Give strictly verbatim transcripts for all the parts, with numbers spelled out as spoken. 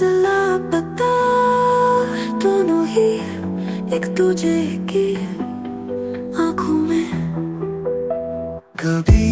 से लापता, दोनों ही एक दूजे की आंखों में। कभी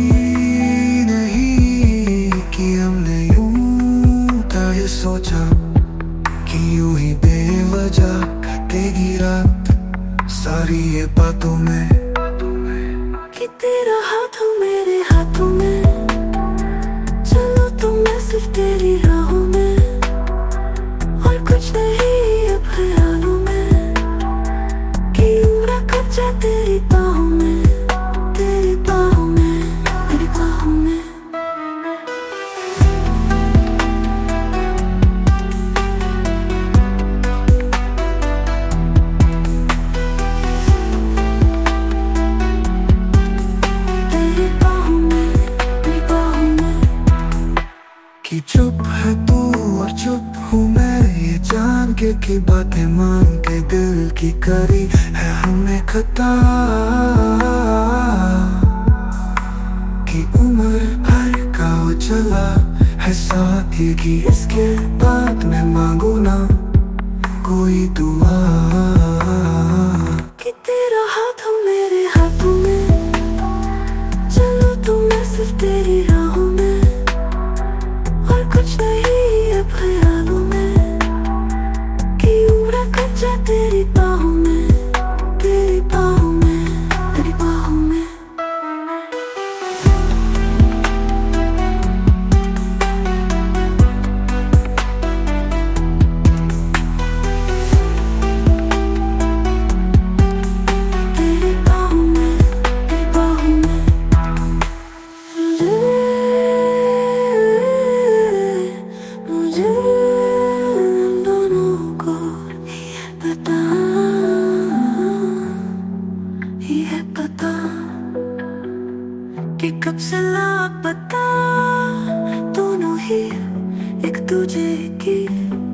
नहीं कि हमने यूं था ये सोचा कि यूं ही बेवजह कटेगी रात सारी ये बातों में। कि तेरा हाथ हो मेरे हाथों में, चलो तो मैं सिर्फ तेरी राहों में, और कुछ नहीं अब ख्यालों में, कि उम्र कट जाए तेरी बाहों में, तेरी बाहों में, तेरी बाहों में। तेरी बाहों में, तेरी बाहों में। कि चुप है तू और चुप हूँ मैं, ये जान के कि बातें मान के दिल की करी है हमने खता। कि उम्र भर का वो चला है साथ ये, कि इसके बाद मैं मांगू ना कोई दुआ। कि तेरा हाथ हो मेरे हाथों में, चलो तो मैं सिर्फ तेरी राहों में, और कुछ नहीं अब ख्यालों में, कि उम्र कट जाए तेरी बाहों में, तेरी बाहों में, तेरी बाहों में। तेरी बाहों में, तेरी बाहों में। मुझे मुझे हम दोनों को ये पता, ये पता, कि कब से लापता, दोनों ही एक दूजे की